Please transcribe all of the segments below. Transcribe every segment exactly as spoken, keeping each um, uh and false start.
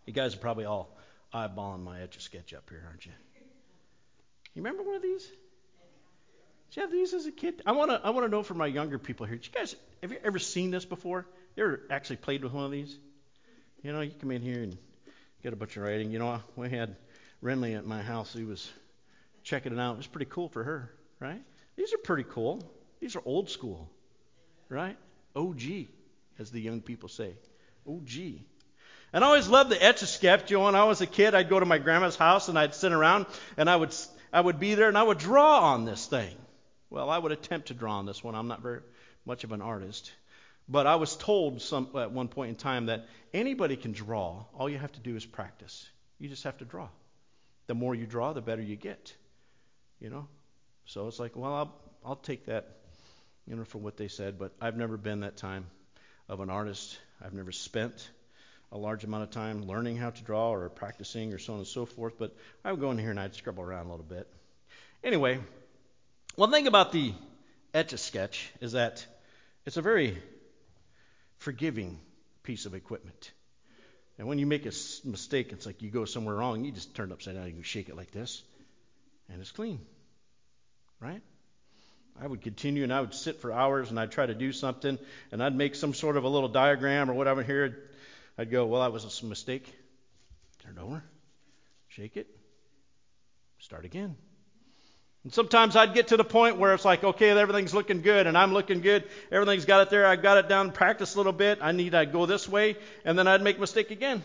You guys are probably all eyeballing my Etch-a-Sketch up here, aren't you? You remember one of these? Did you have these as a kid? I want to I want to know from my younger people here. Did you guys, have you ever seen this before? You ever actually played with one of these? You know, you come in here and get a bunch of writing. You know, we had Renly at my house. He was checking it out. It was pretty cool for her, right? These are pretty cool. These are old school, right? O G, as the young people say. O G. And I always loved the Etch-a-Sketch. You know, when I was a kid, I'd go to my grandma's house and I'd sit around and I would I would be there and I would draw on this thing. Well, I would attempt to draw on this one. I'm not very much of an artist. But I was told some at one point in time that anybody can draw. All you have to do is practice. You just have to draw. The more you draw, the better you get. You know? So it's like, well, I'll, I'll take that, you know, for what they said. But I've never been that time of an artist. I've never spent a large amount of time learning how to draw or practicing or so on and so forth. But I would go in here and I'd scribble around a little bit. Anyway, one thing about the Etch-a-Sketch is that it's a very forgiving piece of equipment. And when you make a mistake, it's like you go somewhere wrong, you just turn it upside down, you can shake it like this, and it's clean, right? I would continue and I would sit for hours and I'd try to do something and I'd make some sort of a little diagram or whatever here. I'd go, well, that was a mistake. Turn it over, shake it, start again. And sometimes I'd get to the point where it's like, okay, everything's looking good and I'm looking good. Everything's got it there. I've got it down, practice a little bit. I need to go this way. And then I'd make a mistake again.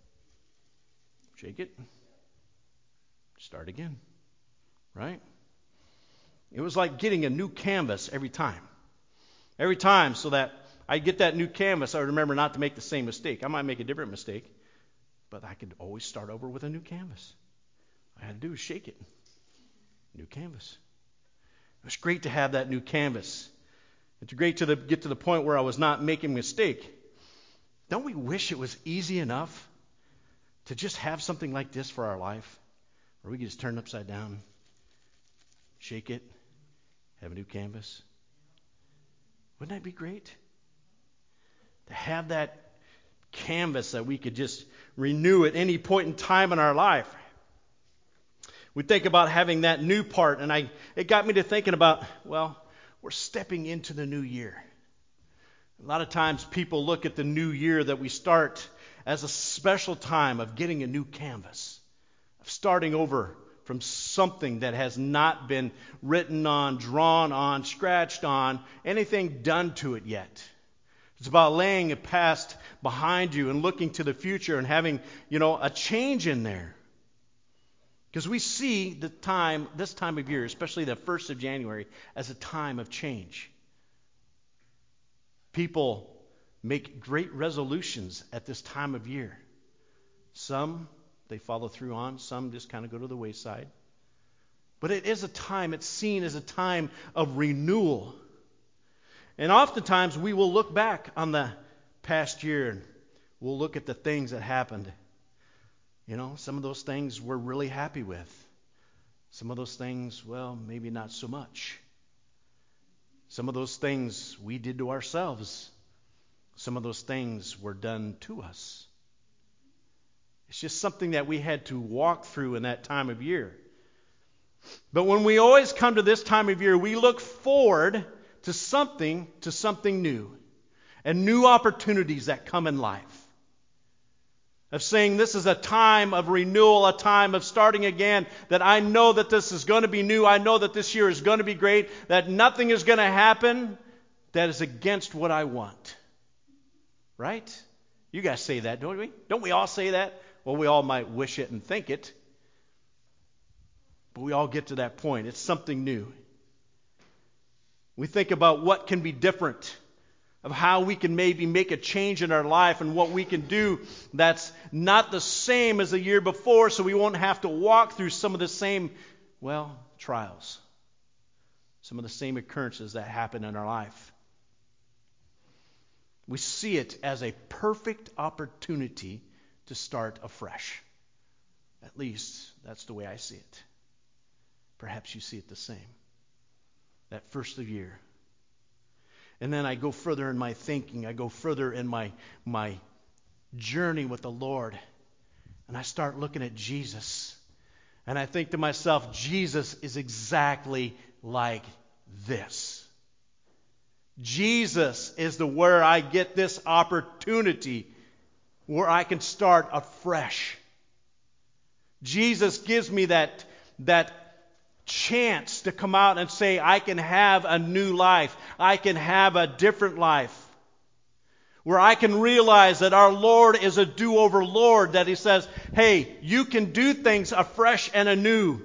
Shake it. Start again. Right? It was like getting a new canvas every time. Every time, so that I get that new canvas, I would remember not to make the same mistake. I might make a different mistake, but I could always start over with a new canvas. All I had to do was shake it. New canvas. It was great to have that new canvas. It's great to the, get to the point where I was not making a mistake. Don't we wish it was easy enough to just have something like this for our life, where we could just turn it upside down, shake it, have a new canvas? Wouldn't that be great? To have that canvas that we could just renew at any point in time in our life. We think about having that new part, and I it got me to thinking about, well, we're stepping into the new year. A lot of times people look at the new year that we start as a special time of getting a new canvas, of starting over from something that has not been written on, drawn on, scratched on, anything done to it yet. It's about laying the past behind you and looking to the future and having, you know, a change in there. Because we see the time, this time of year, especially the first of January, as a time of change. People make great resolutions at this time of year. Some they follow through on, some just kind of go to the wayside. But it is a time, it's seen as a time of renewal. And oftentimes we will look back on the past year and we'll look at the things that happened. You know, some of those things we're really happy with. Some of those things, well, maybe not so much. Some of those things we did to ourselves. Some of those things were done to us. It's just something that we had to walk through in that time of year. But when we always come to this time of year, we look forward to something, to something new. And new opportunities that come in life. Of saying this is a time of renewal, a time of starting again, that I know that this is going to be new, I know that this year is going to be great, that nothing is going to happen that is against what I want. Right? You guys say that, don't we? Don't we all say that? Well, we all might wish it and think it. But we all get to that point. It's something new. We think about what can be different, of how we can maybe make a change in our life and what we can do that's not the same as the year before, so we won't have to walk through some of the same, well, trials. Some of the same occurrences that happen in our life. We see it as a perfect opportunity to start afresh. At least, that's the way I see it. Perhaps you see it the same. That first of the year. And then I go further in my thinking. I go further in my, my journey with the Lord. And I start looking at Jesus. And I think to myself, Jesus is exactly like this. Jesus is the where I get this opportunity where I can start afresh. Jesus gives me that, that chance to come out and say, I can have a new life. I can have a different life. Where I can realize that our Lord is a do-over Lord, that He says, hey, you can do things afresh and anew.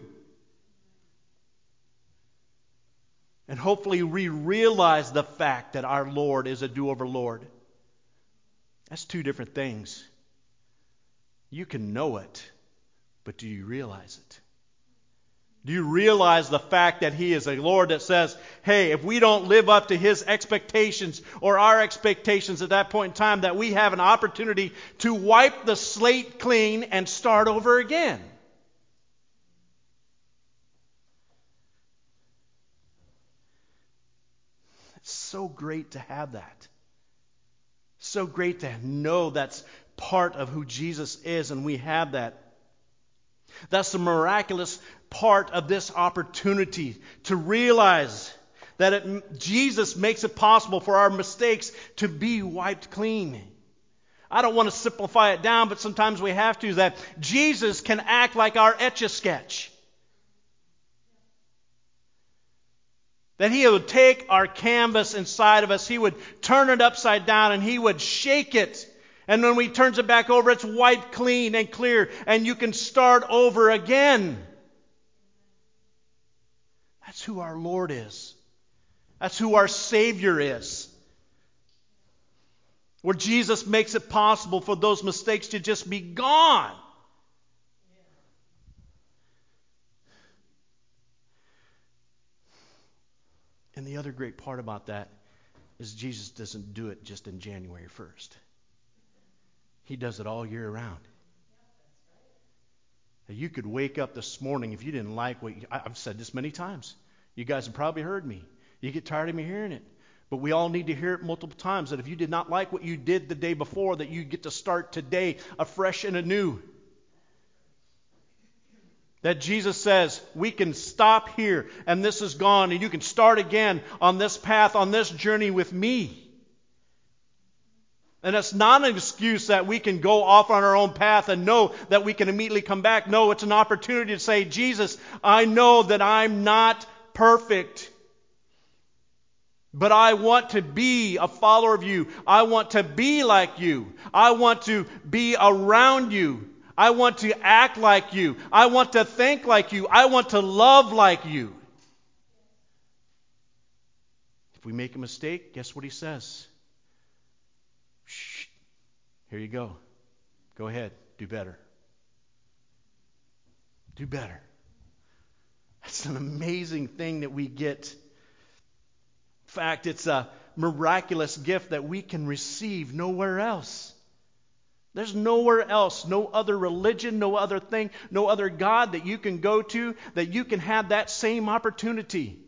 And hopefully we realize the fact that our Lord is a do-over Lord. That's two different things. You can know it, but do you realize it? Do you realize the fact that He is a Lord that says, hey, if we don't live up to His expectations or our expectations at that point in time, that we have an opportunity to wipe the slate clean and start over again? It's so great to have that. So great to know that's part of who Jesus is, and we have that. That's the miraculous part of this opportunity, to realize that it, Jesus makes it possible for our mistakes to be wiped clean. I don't want to simplify it down, but sometimes we have to, that Jesus can act like our Etch-a-Sketch. That He would take our canvas inside of us, He would turn it upside down, and He would shake it. And when He turns it back over, it's wiped clean and clear, and you can start over again. That's who our Lord is. That's who our Savior is. Where Jesus makes it possible for those mistakes to just be gone. And the other great part about that is Jesus doesn't do it just in January first. He does it all year round. You could wake up this morning, if you didn't like what you, I've said this many times. You guys have probably heard me. You get tired of me hearing it. But we all need to hear it multiple times, that if you did not like what you did the day before, that you get to start today afresh and anew. That Jesus says, we can stop here and this is gone, and you can start again on this path, on this journey with me. And it's not an excuse that we can go off on our own path and know that we can immediately come back. No, it's an opportunity to say, Jesus, I know that I'm not perfect, but I want to be a follower of you. I want to be like you. I want to be around you. I want to act like you. I want to think like you. I want to love like you. If we make a mistake, guess what He says? Shh. Here you go. Go ahead. Do better. Do better. That's an amazing thing that we get. In fact, it's a miraculous gift that we can receive nowhere else. There's nowhere else, no other religion, no other thing, no other God that you can go to that you can have that same opportunity.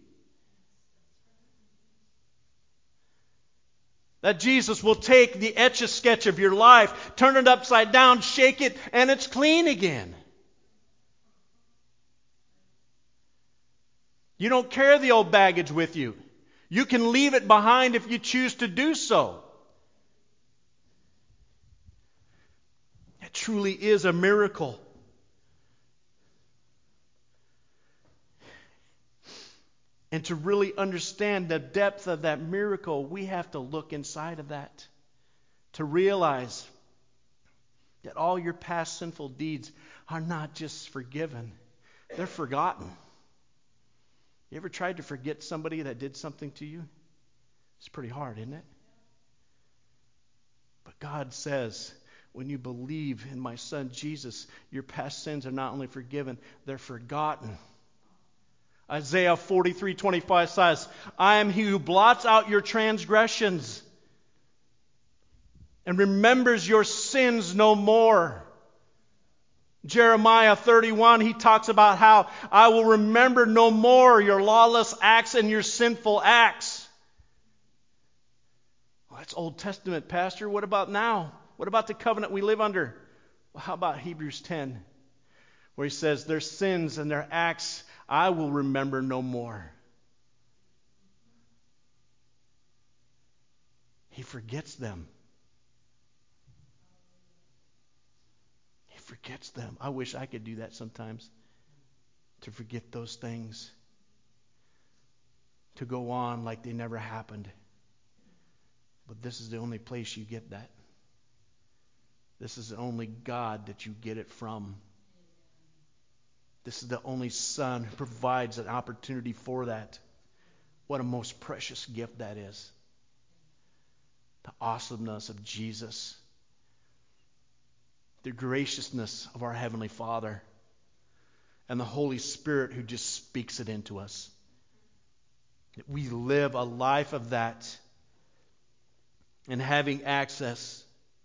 That Jesus will take the Etch-a-Sketch of your life, turn it upside down, shake it, and it's clean again. You don't carry the old baggage with you. You can leave it behind if you choose to do so. It truly is a miracle. And to really understand the depth of that miracle, we have to look inside of that. To realize that all your past sinful deeds are not just forgiven, they're forgotten. You ever tried to forget somebody that did something to you? It's pretty hard, isn't it? But God says, when you believe in my Son Jesus, your past sins are not only forgiven, they're forgotten. Isaiah forty-three twenty-five says, I am he who blots out your transgressions and remembers your sins no more. Jeremiah thirty-one, he talks about how I will remember no more your lawless acts and your sinful acts. Well, that's Old Testament, Pastor. What about now? What about the covenant we live under? Well, how about Hebrews ten, where he says, their sins and their acts I will remember no more. He forgets them. He forgets them. I wish I could do that sometimes. To forget those things. To go on like they never happened. But this is the only place you get that. This is the only God that you get it from. This is the only Son who provides an opportunity for that. What a most precious gift that is. The awesomeness of Jesus. The graciousness of our Heavenly Father. And the Holy Spirit who just speaks it into us. That we live a life of that. And having access.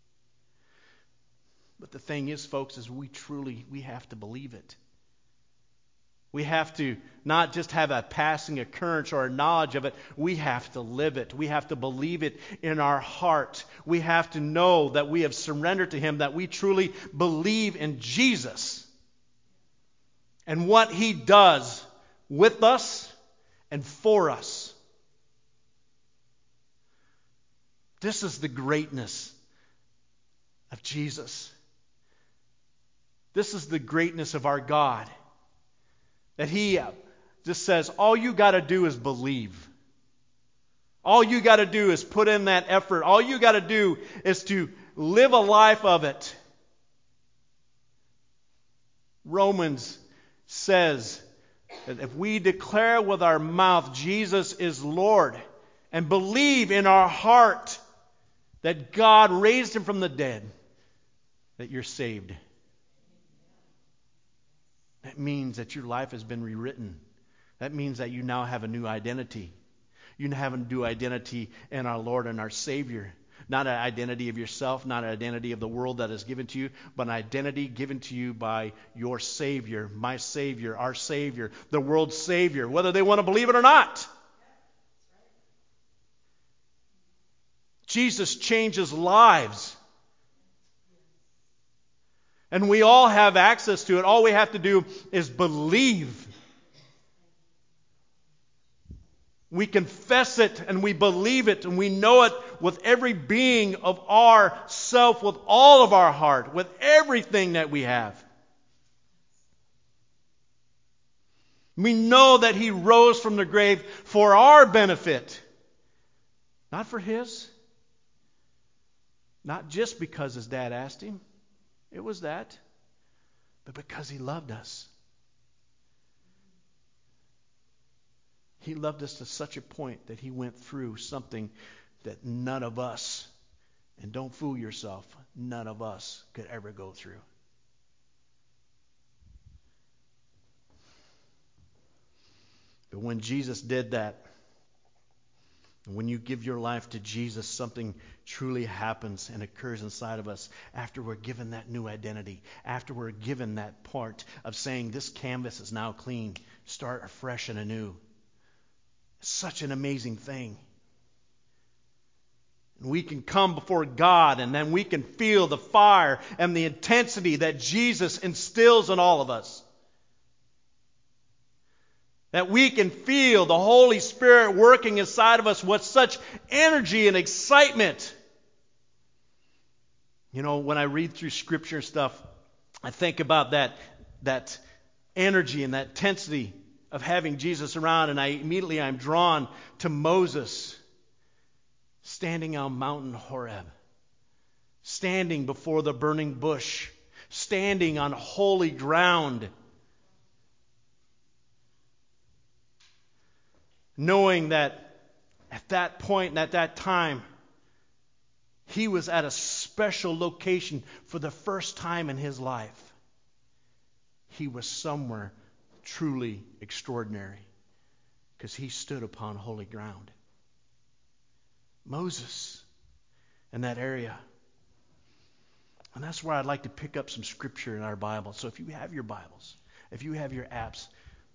But the thing is, folks, is we truly, we have to believe it. We have to not just have a passing occurrence or a knowledge of it. We have to live it. We have to believe it in our heart. We have to know that we have surrendered to Him, that we truly believe in Jesus and what He does with us and for us. This is the greatness of Jesus. This is the greatness of our God. That He just says, all you got to do is believe. All you got to do is put in that effort. All you got to do is to live a life of it. Romans says that if we declare with our mouth Jesus is Lord and believe in our heart that God raised Him from the dead, that you're saved. That means that your life has been rewritten. That means that you now have a new identity. You have a new identity in our Lord and our Savior. Not an identity of yourself, not an identity of the world that is given to you, but an identity given to you by your Savior, my Savior, our Savior, the world's Savior, whether they want to believe it or not. Jesus changes lives. And we all have access to it. All we have to do is believe. We confess it and we believe it and we know it with every being of our self, with all of our heart, with everything that we have. We know that He rose from the grave for our benefit. Not for His. Not just because His dad asked Him. It was that. But because He loved us. He loved us to such a point that He went through something that none of us, and don't fool yourself, none of us could ever go through. But when Jesus did that, when you give your life to Jesus, something truly happens and occurs inside of us after we're given that new identity, after we're given that part of saying this canvas is now clean, start afresh and anew. It's such an amazing thing. And we can come before God and then we can feel the fire and the intensity that Jesus instills in all of us. That we can feel the Holy Spirit working inside of us with such energy and excitement. You know, when I read through Scripture and stuff, I think about that, that energy and that intensity of having Jesus around, and I immediately I'm drawn to Moses standing on Mountain Horeb, standing before the burning bush, standing on holy ground, knowing that at that point and at that time, he was at a special location for the first time in his life. He was somewhere truly extraordinary because he stood upon holy ground. Moses in that area. And that's where I'd like to pick up some scripture in our Bible. So if you have your Bibles, if you have your apps,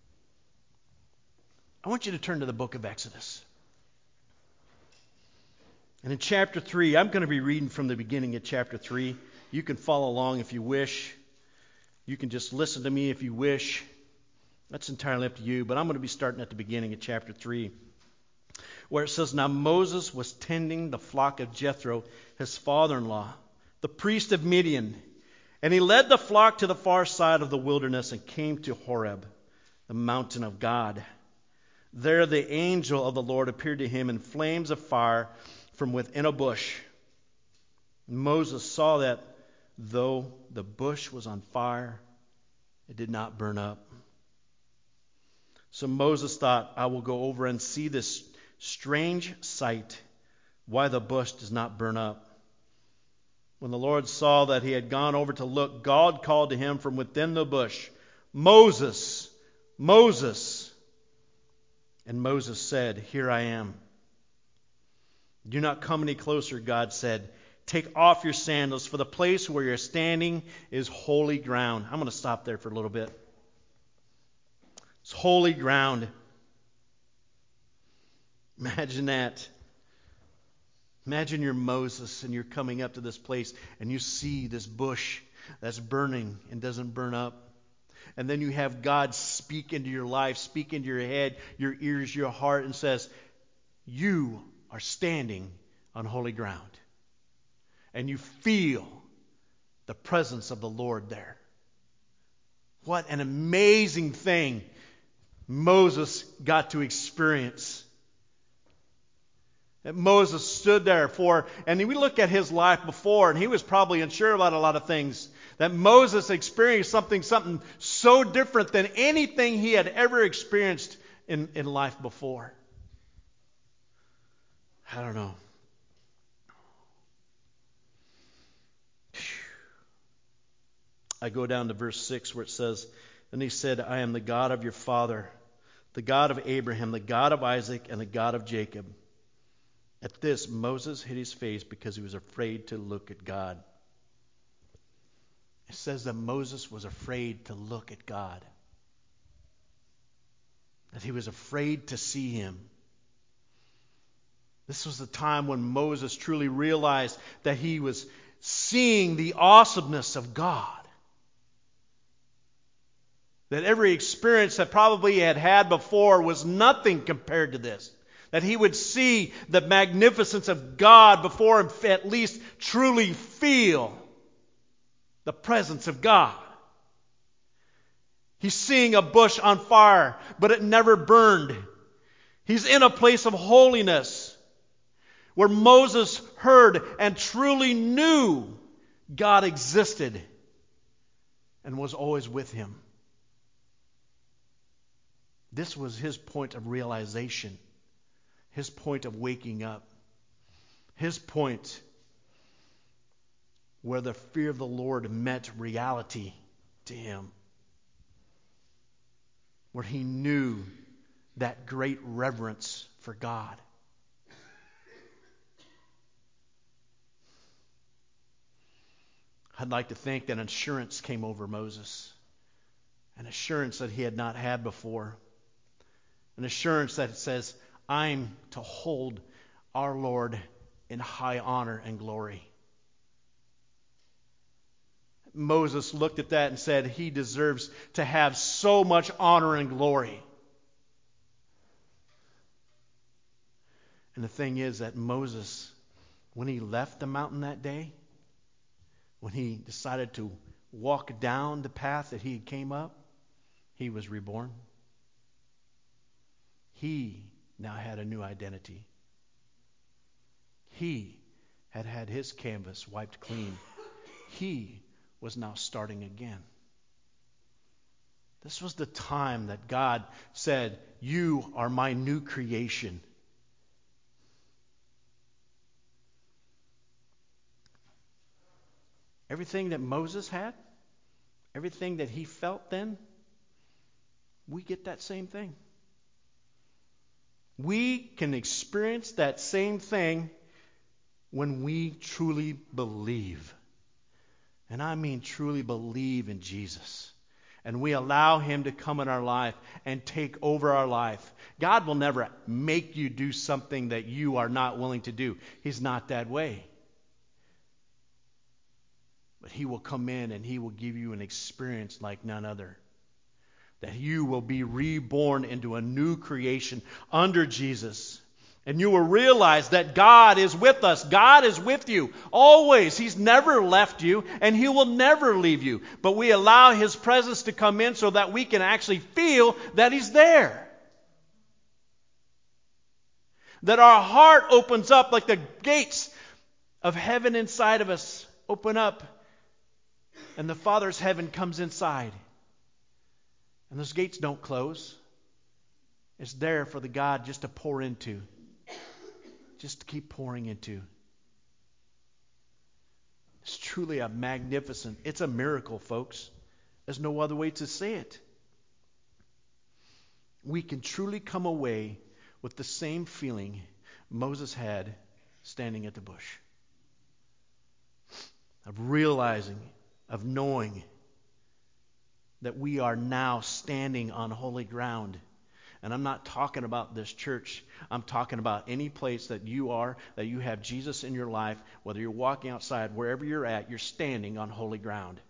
I want you to turn to the book of Exodus. And in chapter three, I'm going to be reading from the beginning of chapter three. You can follow along if you wish. You can just listen to me if you wish. That's entirely up to you. But I'm going to be starting at the beginning of chapter three, where it says, Now Moses was tending the flock of Jethro, his father-in-law, the priest of Midian. And he led the flock to the far side of the wilderness and came to Horeb, the mountain of God. There the angel of the Lord appeared to him in flames of fire from within a bush. Moses saw that though the bush was on fire, it did not burn up. So Moses thought, I will go over and see this strange sight, why the bush does not burn up. When the Lord saw that he had gone over to look, God called to him from within the bush, Moses, Moses. And Moses said, Here I am. Do not come any closer, God said. Take off your sandals, for the place where you're standing is holy ground. I'm going to stop there for a little bit. It's holy ground. Imagine that. Imagine you're Moses and you're coming up to this place and you see this bush that's burning and doesn't burn up. And then you have God speak into your life, speak into your head, your ears, your heart, and says, you are standing on holy ground. And you feel the presence of the Lord there. What an amazing thing Moses got to experience. That Moses stood there for, and we look at his life before, and he was probably unsure about a lot of things. That Moses experienced something, something so different than anything he had ever experienced in, in life before. I don't know. I go down to verse six where it says, And he said, I am the God of your father, the God of Abraham, the God of Isaac, and the God of Jacob. At this, Moses hid his face because he was afraid to look at God. It says that Moses was afraid to look at God. That he was afraid to see him. This was the time when Moses truly realized that he was seeing the awesomeness of God. That every experience that probably he had had before was nothing compared to this. That he would see the magnificence of God before him, at least truly feel the presence of God. He's seeing a bush on fire, but it never burned. He's in a place of holiness where Moses heard and truly knew God existed and was always with him. This was his point of realization, his point of waking up, his point where the fear of the Lord met reality to him, where he knew that great reverence for God. I'd like to think that assurance came over Moses, an assurance that he had not had before. An assurance that says, I'm to hold our Lord in high honor and glory. Moses looked at that and said, he deserves to have so much honor and glory. And the thing is that Moses, when he left the mountain that day, when he decided to walk down the path that he came up, he was reborn. He now had a new identity. He had had his canvas wiped clean. He was now starting again. This was the time that God said, you are my new creation. Everything that Moses had, everything that he felt then, we get that same thing. We can experience that same thing when we truly believe. And I mean truly believe in Jesus. And we allow him to come in our life and take over our life. God will never make you do something that you are not willing to do. He's not that way. But He will come in and He will give you an experience like none other. That you will be reborn into a new creation under Jesus. And you will realize that God is with us. God is with you always. He's never left you, and He will never leave you. But we allow His presence to come in so that we can actually feel that He's there. That our heart opens up like the gates of heaven inside of us open up, and the Father's heaven comes inside. And those gates don't close. It's there for the God just to pour into. Just to keep pouring into. It's truly a magnificent, it's a miracle, folks. There's no other way to say it. We can truly come away with the same feeling Moses had standing at the bush. Of realizing, of knowing that we are now standing on holy ground. And I'm not talking about this church. I'm talking about any place that you are, that you have Jesus in your life, whether you're walking outside, wherever you're at, you're standing on holy ground.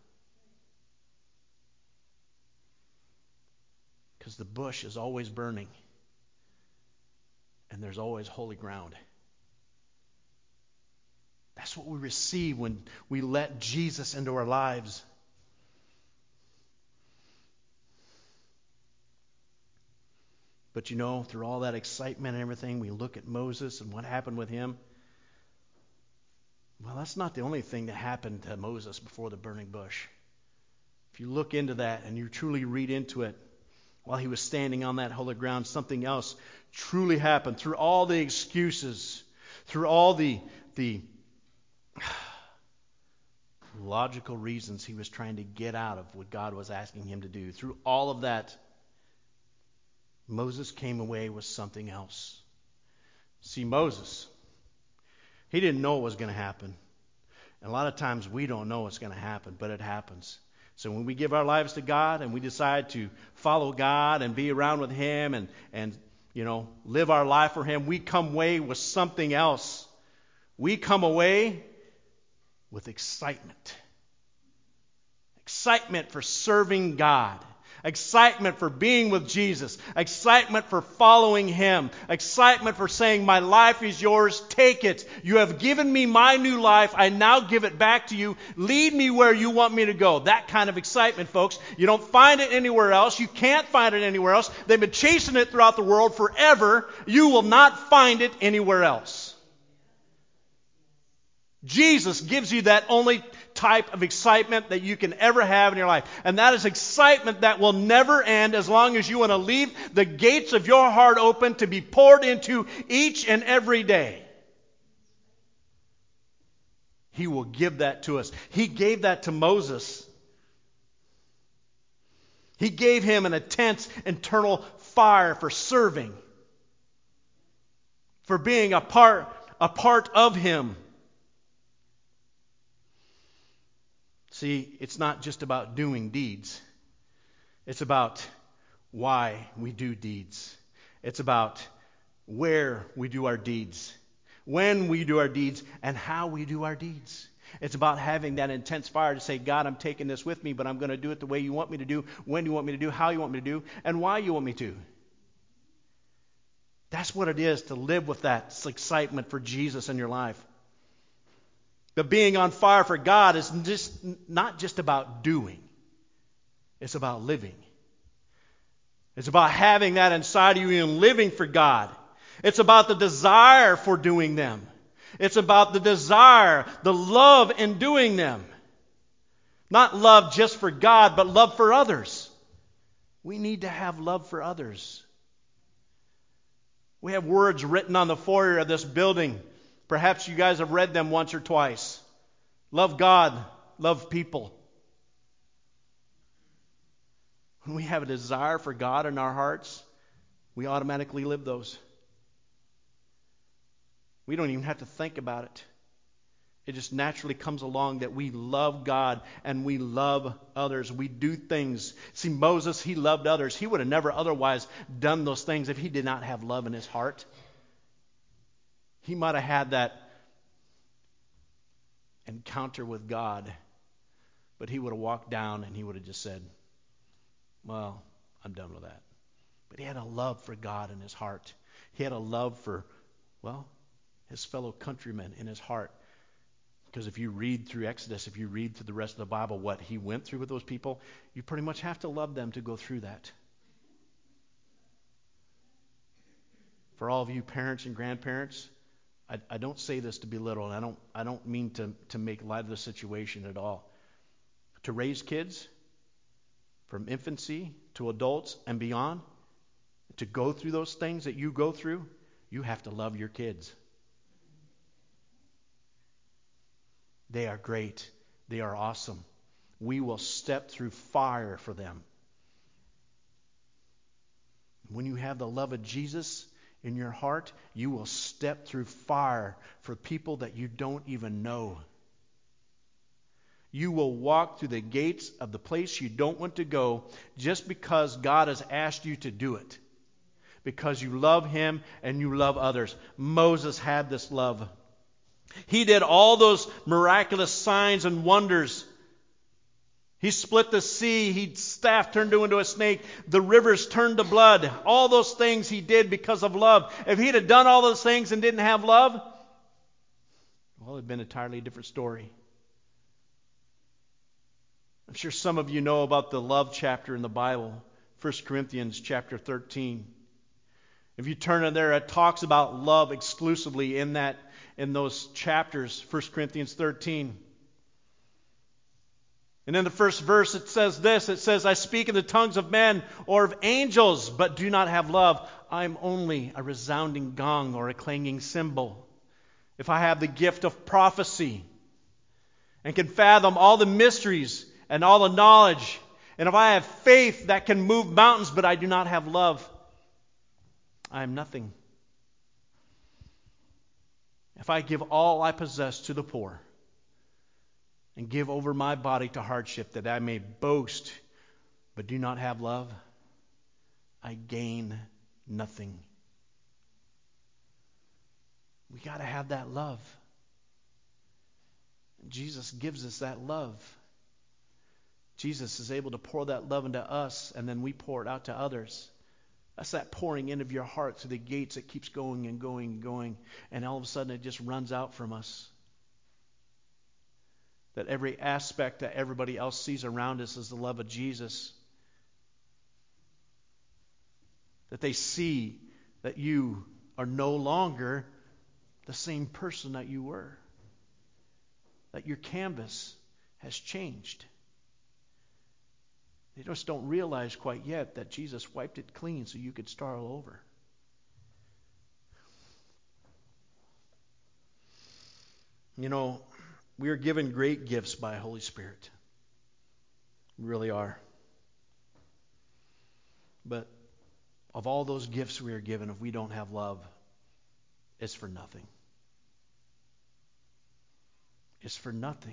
Because the bush is always burning. And there's always holy ground. That's what we receive when we let Jesus into our lives. But you know, through all that excitement and everything, we look at Moses and what happened with him. Well, that's not the only thing that happened to Moses before the burning bush. If you look into that and you truly read into it, while he was standing on that holy ground, something else truly happened. Through all the excuses, through all the, the logical reasons he was trying to get out of what God was asking him to do, through all of that, Moses came away with something else. See, Moses, he didn't know what was going to happen. And a lot of times we don't know what's going to happen, but it happens. So when we give our lives to God and we decide to follow God and be around with Him and, and you know, live our life for Him, we come away with something else. We come away with excitement. Excitement for serving God. Excitement for being with Jesus. Excitement for following Him. Excitement for saying, my life is yours, take it. You have given me my new life, I now give it back to you. Lead me where you want me to go. That kind of excitement, folks. You don't find it anywhere else. You can't find it anywhere else. They've been chasing it throughout the world forever. You will not find it anywhere else. Jesus gives you that only type of excitement that you can ever have in your life. And that is excitement that will never end as long as you want to leave the gates of your heart open to be poured into each and every day. He will give that to us. He gave that to Moses. He gave him an intense internal fire for serving, for being a part, a part of Him. See, it's not just about doing deeds. It's about why we do deeds. It's about where we do our deeds, when we do our deeds, and how we do our deeds. It's about having that intense fire to say, God, I'm taking this with me, but I'm going to do it the way you want me to do, when you want me to do, how you want me to do, and why you want me to. That's what it is to live with that excitement for Jesus in your life. But being on fire for God is just not just about doing. It's about living. It's about having that inside of you and living for God. It's about the desire for doing them. It's about the desire, the love in doing them. Not love just for God, but love for others. We need to have love for others. We have words written on the foyer of this building. Perhaps you guys have read them once or twice. Love God, love people. When we have a desire for God in our hearts, we automatically live those. We don't even have to think about it. It just naturally comes along that we love God and we love others. We do things. See, Moses, he loved others. He would have never otherwise done those things if he did not have love in his heart. He might have had that encounter with God But he would have walked down and he would have just said, well, I'm done with that. But he had a love for God in his heart. He had a love for, well, his fellow countrymen in his heart. Because if you read through Exodus, if you read through the rest of the Bible, what he went through with those people, you pretty much have to love them to go through that. For all of you parents and grandparents, I, I don't say this to belittle, and I don't I don't mean to, to make light of the situation at all. To raise kids, from infancy to adults and beyond, to go through those things that you go through, you have to love your kids. They are great. They are awesome. We will step through fire for them. When you have the love of Jesus in your heart, you will step through fire for people that you don't even know. You will walk through the gates of the place you don't want to go just because God has asked you to do it. Because you love Him and you love others. Moses had this love. He did all those miraculous signs and wonders. He split the sea. He staff turned into a snake. The rivers turned to blood. All those things he did because of love. If he'd have done all those things and didn't have love, well, it'd been an entirely different story. I'm sure some of you know about the love chapter in the Bible, First Corinthians chapter thirteen. If you turn in there, it talks about love exclusively in that in those chapters, First Corinthians thirteen. And in the first verse it says this, it says, I speak in the tongues of men or of angels, but do not have love. I'm only a resounding gong or a clanging cymbal. If I have the gift of prophecy and can fathom all the mysteries and all the knowledge, and if I have faith that can move mountains, but I do not have love, I am nothing. If I give all I possess to the poor and give over my body to hardship that I may boast but do not have love, I gain nothing. We got to have that love. Jesus gives us that love. Jesus is able to pour that love into us, and then we pour it out to others. That's that pouring in of your heart through the gates that keeps going and going and going, and all of a sudden it just runs out from us. That every aspect that everybody else sees around us is the love of Jesus. That they see that you are no longer the same person that you were. That your canvas has changed. They just don't realize quite yet that Jesus wiped it clean so you could start all over. You know, we are given great gifts by Holy Spirit. We really are. But of all those gifts we are given, if we don't have love, it's for nothing. It's for nothing.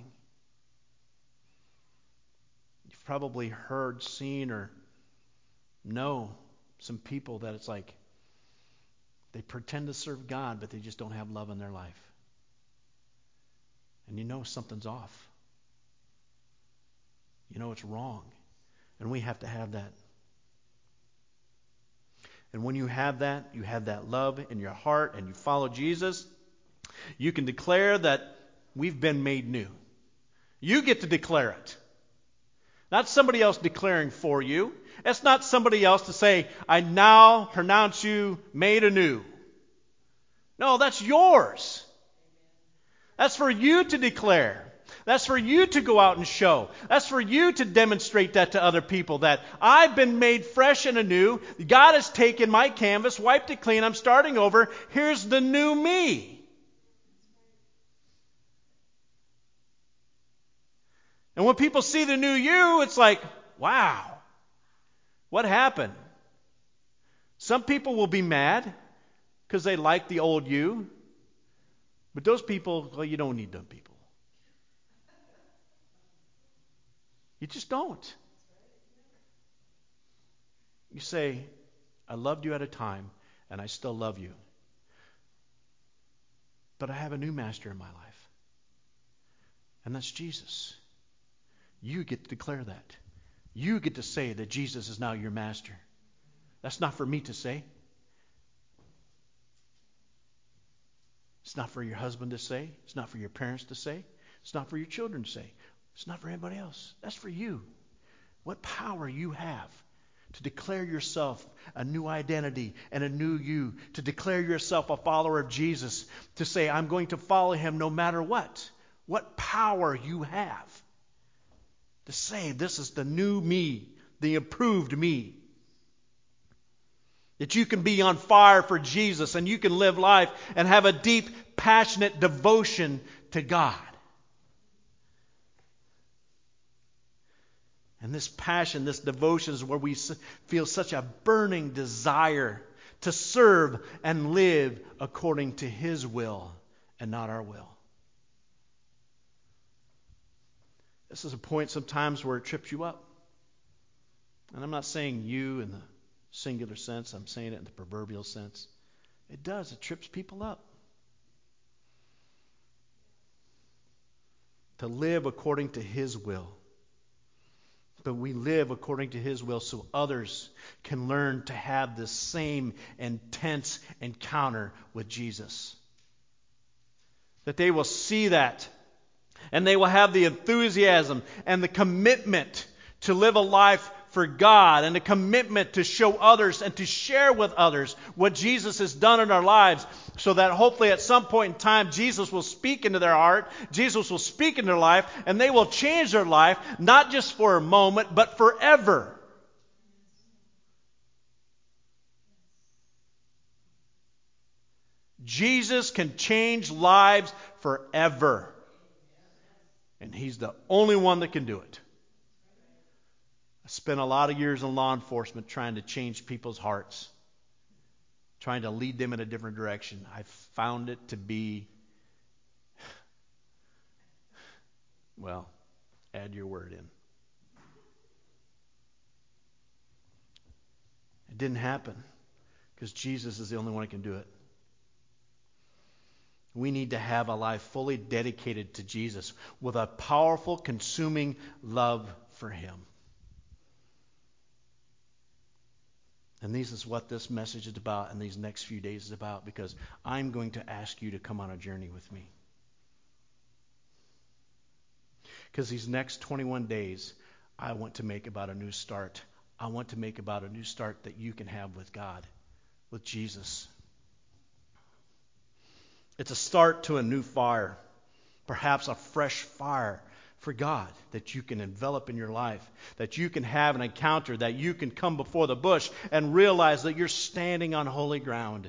You've probably heard, seen, or know some people that it's like they pretend to serve God, but they just don't have love in their life. And you know something's off. You know it's wrong. And we have to have that. And when you have that, you have that love in your heart and you follow Jesus, you can declare that we've been made new. You get to declare it. Not somebody else declaring for you. It's not somebody else to say, I now pronounce you made anew. No, that's yours. That's for you to declare. That's for you to go out and show. That's for you to demonstrate that to other people, that I've been made fresh and anew. God has taken my canvas, wiped it clean. I'm starting over. Here's the new me. And when people see the new you, it's like, wow, what happened? Some people will be mad because they like the old you. But those people, well, you don't need them people. You just don't. You say, I loved you at a time, and I still love you. But I have a new master in my life. And that's Jesus. You get to declare that. You get to say that Jesus is now your master. That's not for me to say. It's not for your husband to say. It's not for your parents to say. It's not for your children to say. It's not for anybody else. That's for you. What power you have to declare yourself a new identity and a new you, to declare yourself a follower of Jesus, to say, I'm going to follow him no matter what. What power you have to say, this is the new me, the improved me. That you can be on fire for Jesus and you can live life and have a deep, passionate devotion to God. And this passion, this devotion is where we feel such a burning desire to serve and live according to His will and not our will. This is a point sometimes where it trips you up. And I'm not saying you in the singular sense. I'm saying it in the proverbial sense. It does. It trips people up. To live according to His will. But we live according to His will so others can learn to have this same intense encounter with Jesus. That they will see that. And they will have the enthusiasm and the commitment to live a life for God and a commitment to show others and to share with others what Jesus has done in our lives, so that hopefully at some point in time Jesus will speak into their heart, Jesus will speak into their life, and they will change their life, not just for a moment, but forever. Jesus can change lives forever. And He's the only one that can do it. I spent a lot of years in law enforcement trying to change people's hearts, trying to lead them in a different direction. I found it to be, well, add your word in. It didn't happen because Jesus is the only one who can do it. We need to have a life fully dedicated to Jesus with a powerful, consuming love for Him. And this is what this message is about and these next few days is about, because I'm going to ask you to come on a journey with me. Because these next twenty-one days, I want to make about a new start. I want to make about a new start that you can have with God, with Jesus. It's a start to a new fire, perhaps a fresh fire for God that you can envelop in your life, that you can have an encounter, that you can come before the bush and realize that you're standing on holy ground.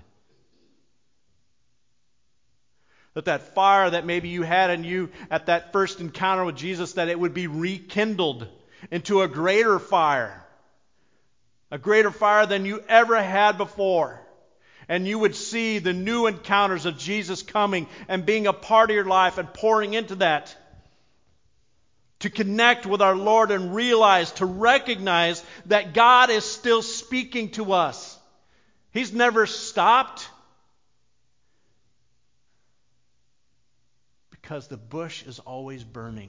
That that fire that maybe you had in you at that first encounter with Jesus, that it would be rekindled into a greater fire. A greater fire than you ever had before. And you would see the new encounters of Jesus coming and being a part of your life and pouring into that. To connect with our Lord and realize, to recognize that God is still speaking to us. He's never stopped. Because the bush is always burning.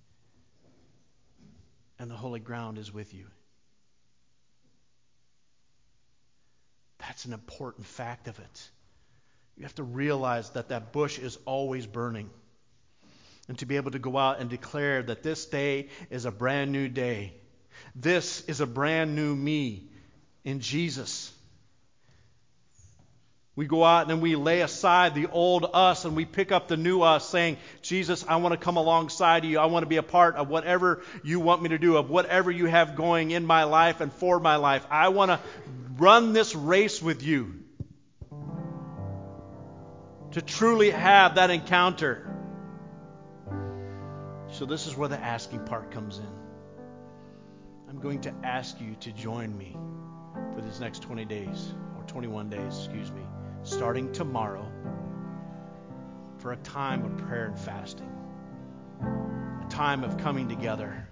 And the holy ground is with you. That's an important fact of it. You have to realize that that bush is always burning. And to be able to go out and declare that this day is a brand new day. This is a brand new me in Jesus. We go out and we lay aside the old us and we pick up the new us, saying, Jesus, I want to come alongside you. I want to be a part of whatever you want me to do, of whatever you have going in my life and for my life. I want to run this race with you. To truly have that encounter. So this is where the asking part comes in. I'm going to ask you to join me for these next twenty days, or twenty-one days, excuse me, starting tomorrow, for a time of prayer and fasting, a time of coming together.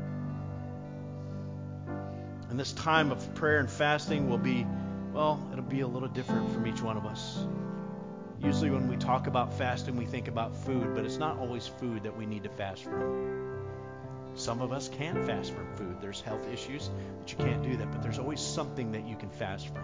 And this time of prayer and fasting will be, well, it'll be a little different from each one of us. Usually when we talk about fasting, we think about food, but it's not always food that we need to fast from. Some of us can't fast from food. There's health issues that you can't do that, but there's always something that you can fast from.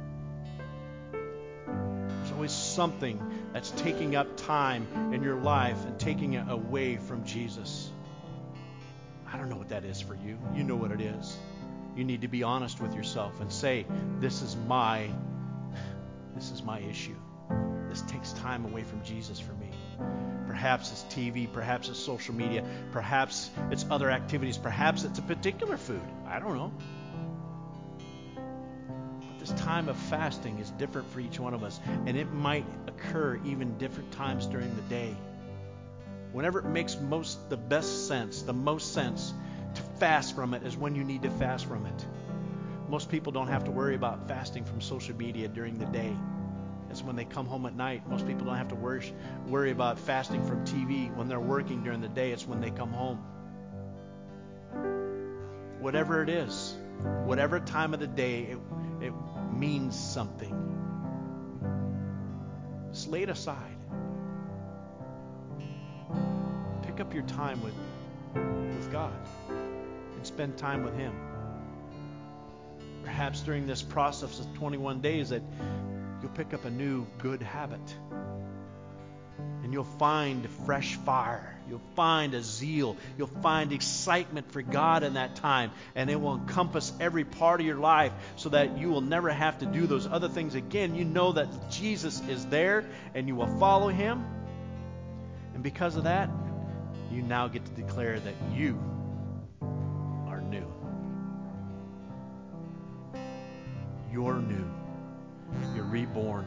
There's always something that's taking up time in your life and taking it away from Jesus. I don't know what that is for you. You know what it is. You need to be honest with yourself and say, this is my, this is my issue. This takes time away from Jesus for me. Perhaps it's T V, perhaps it's social media, perhaps it's other activities, perhaps it's a particular food. I don't know. But this time of fasting is different for each one of us, and it might occur even different times during the day. Whenever it makes most the best sense, the most sense to fast from it is when you need to fast from it. Most people don't have to worry about fasting from social media during the day. It's when they come home at night. Most people don't have to worry, worry about fasting from T V when they're working during the day. It's when they come home. Whatever it is, whatever time of the day, it, it means something. Just lay it aside. Pick up your time with, with God and spend time with Him. Perhaps during this process of twenty-one days that you'll pick up a new good habit. And you'll find fresh fire. You'll find a zeal. You'll find excitement for God in that time. And it will encompass every part of your life so that you will never have to do those other things again. You know that Jesus is there and you will follow Him. And because of that, you now get to declare that you are new. You're new. You're reborn.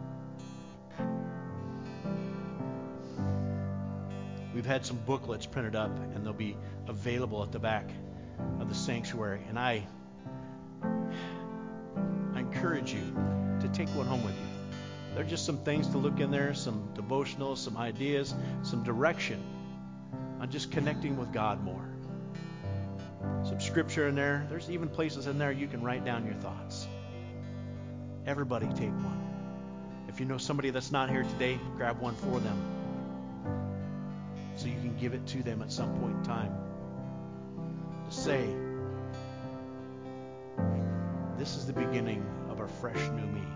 We've had some booklets printed up, and they'll be available at the back of the sanctuary. And I, I encourage you to take one home with you. There are just some things to look in there, some devotionals, some ideas, some direction on just connecting with God more. Some scripture in there. There's even places in there you can write down your thoughts. Everybody take one. If you know somebody that's not here today, grab one for them so you can give it to them at some point in time. To say, this is the beginning of a fresh new me.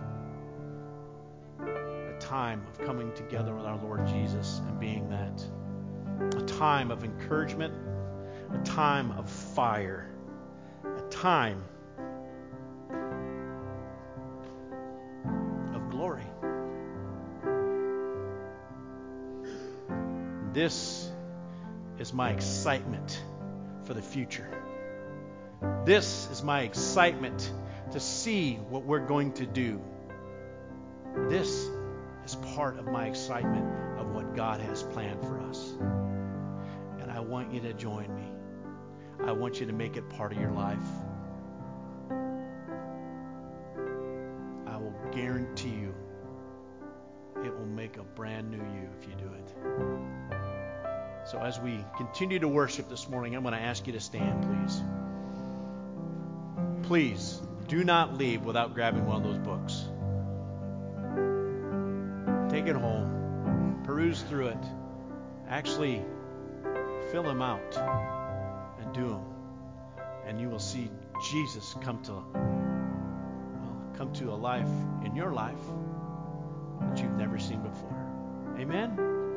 A time of coming together with our Lord Jesus and being that. A time of encouragement. A time of fire. A time of glory. This is my excitement for the future. This is my excitement to see what we're going to do. This is part of my excitement of what God has planned for us. And I want you to join me. I want you to make it part of your life. I will guarantee you it will make a brand new you if you do it. So as we continue to worship this morning, I'm going to ask you to stand, please. Please do not leave without grabbing one of those books. Take it home. Peruse through it. Actually, fill them out and do them. And you will see Jesus come to, well, come to a life in your life that you've never seen before. Amen?